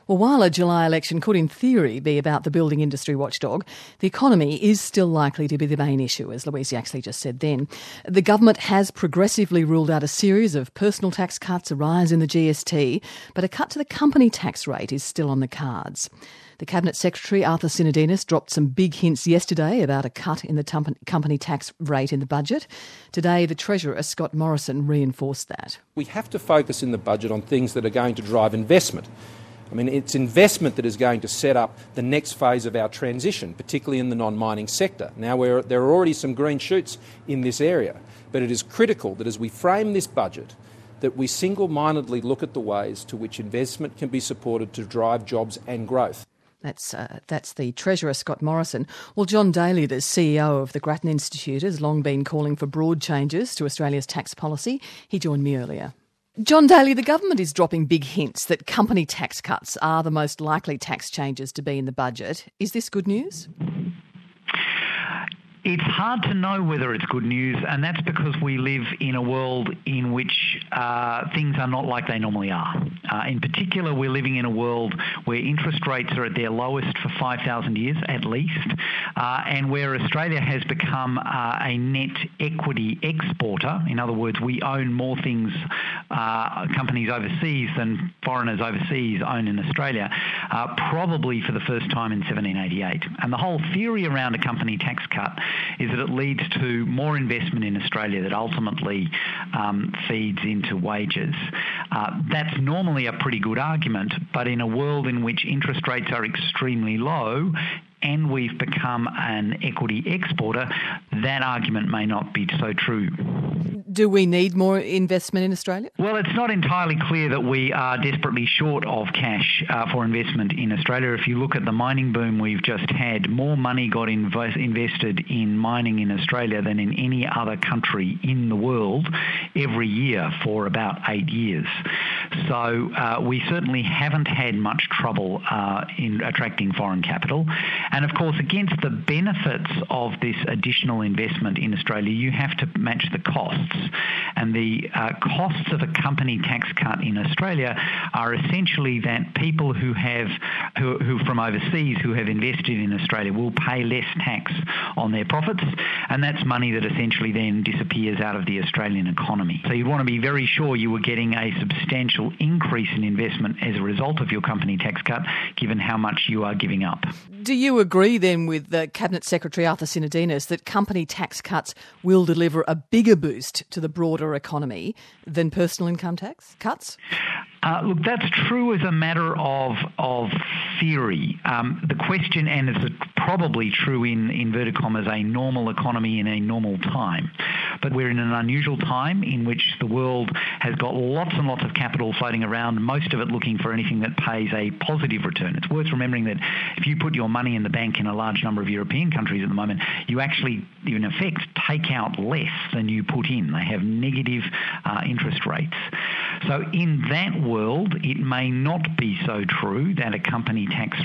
Well, while a July election could in theory be about the building industry watchdog, the economy is still likely to be the main issue, as Louise Yaxley just said then. The government has progressively ruled out a series of personal tax cuts, a rise in the GST, but a cut to the company tax rate is still on the cards. The Cabinet Secretary, Arthur Sinodinos, dropped some big hints yesterday about a cut in the company tax rate in the budget. Today, the Treasurer, Scott Morrison, reinforced that. We have to focus in the budget on things that are going to drive investment. I mean, it's investment that is going to set up the next phase of our transition, particularly in the non-mining sector. Now, there are already some green shoots in this area, but it is critical that as we frame this budget, that we single-mindedly look at the ways to which investment can be supported to drive jobs and growth. That's the Treasurer, Scott Morrison. Well, John Daly, the CEO of the Grattan Institute, has long been calling for broad changes to Australia's tax policy. He joined me earlier. John Daly, the government is dropping big hints that company tax cuts are the most likely tax changes to be in the budget. Is this good news? It's hard to know whether it's good news, and that's because we live in a world in which things are not like they normally are. In particular, we're living in a world where interest rates are at their lowest for 5,000 years at least, and where Australia has become a net equity exporter. In other words, we own more things, companies overseas, than foreigners overseas own in Australia, probably for the first time in 1788. And the whole theory around a company tax cut is that it leads to more investment in Australia that ultimately feeds into wages. That's normally a pretty good argument, but in a world in which interest rates are extremely low and we've become an equity exporter, that argument may not be so true. Do we need more investment in Australia? Well, it's not entirely clear that we are desperately short of cash for investment in Australia. If you look at the mining boom we've just had, more money got invested in mining in Australia than in any other country in the world every year for about 8 years. So we certainly haven't had much trouble in attracting foreign capital. And of course, against the benefits of this additional investment in Australia, you have to match the costs. And the costs of a company tax cut in Australia are essentially that people who from overseas who have invested in Australia will pay less tax on their profits, and that's money that essentially then disappears out of the Australian economy. So you'd want to be very sure you were getting a substantial increase in investment as a result of your company tax cut, given how much you are giving up. Do you agree then with the Cabinet Secretary Arthur Sinodinos that company tax cuts will deliver a bigger boost to the broader economy than personal income tax cuts? Look, that's true as a matter of theory. The question, and it's probably true in inverted commas, a normal economy in a normal time. But we're in an unusual time in which the world has got lots and lots of capital floating around, most of it looking for anything that pays a positive return. It's worth remembering that if you put your money in the bank in a large number of European countries at the moment, you actually, in effect, take out less than you put in. They have negative interest rates. So in that world, it may not be so true that a company tax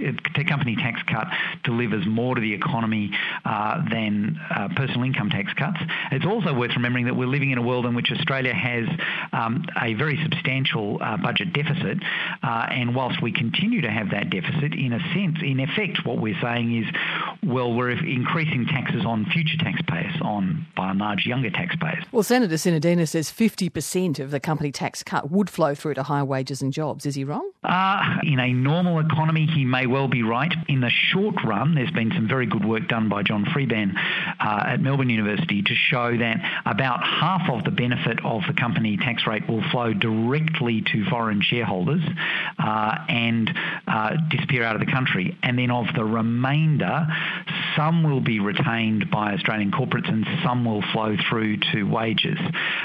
cut delivers more to the economy than personal income tax cuts. It's also worth remembering that we're living in a world in which Australia has a very substantial budget deficit, and whilst we continue to have that deficit, in effect, what we're saying is, well, we're increasing taxes on future taxpayers, on by and large younger taxpayers. Well, Senator Sinodinos says 50% of the company tax cut would flow through to higher wages and jobs. Is he wrong? In a normal economy, he may well be right. In the short run, there's been some very good work done by John Freeban at Melbourne University to show that about half of the benefit of the company tax rate will flow directly to foreign shareholders and disappear out of the country. And then of the remainder, some will be retained by Australian corporates and some will flow through to wages.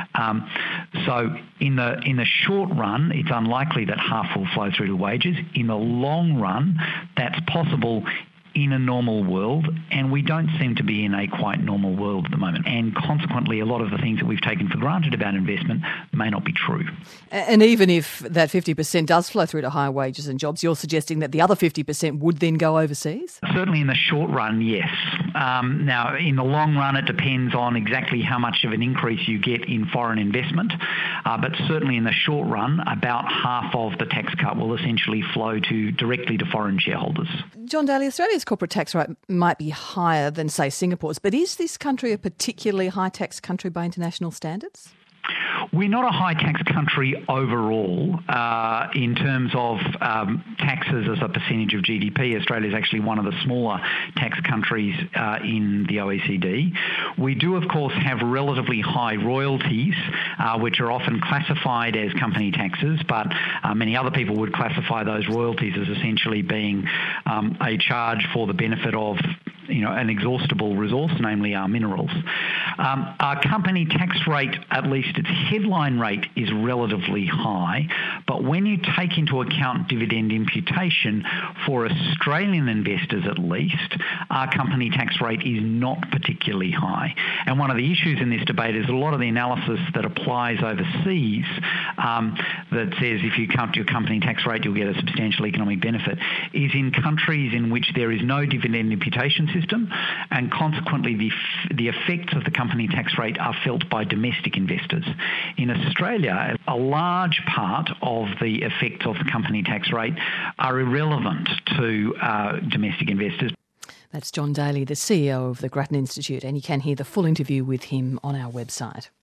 So in the short run, it's unlikely that half will flow through to wages. In the long run, that's possible in a normal world, and we don't seem to be in a quite normal world at the moment. And consequently, a lot of the things that we've taken for granted about investment may not be true. And even if that 50% does flow through to higher wages and jobs, you're suggesting that the other 50% would then go overseas? Certainly in the short run, yes. Now, in the long run, it depends on exactly how much of an increase you get in foreign investment. But certainly in the short run, about half of the tax cut will essentially flow directly to foreign shareholders. John Daly, Australia's corporate tax rate might be higher than, say, Singapore's, but is this country a particularly high tax country by international standards? We're not a high tax country overall in terms of taxes as a percentage of GDP. Australia is actually one of the smaller tax countries in the OECD. We do, of course, have relatively high royalties, which are often classified as company taxes, but many other people would classify those royalties as essentially being a charge for the benefit of an exhaustible resource, namely our minerals. Our company tax rate, at least its headline rate, is relatively high, but when you take into account dividend imputation for Australian investors at least, our company tax rate is not particularly high. And one of the issues in this debate is a lot of the analysis that applies overseas that says if you count your company tax rate, you'll get a substantial economic benefit, is in countries in which there is no dividend imputation system, and consequently the effects of the company tax rate are felt by domestic investors. In Australia, a large part of the effects of the company tax rate are irrelevant to domestic investors. That's John Daly, the CEO of the Grattan Institute, and you can hear the full interview with him on our website.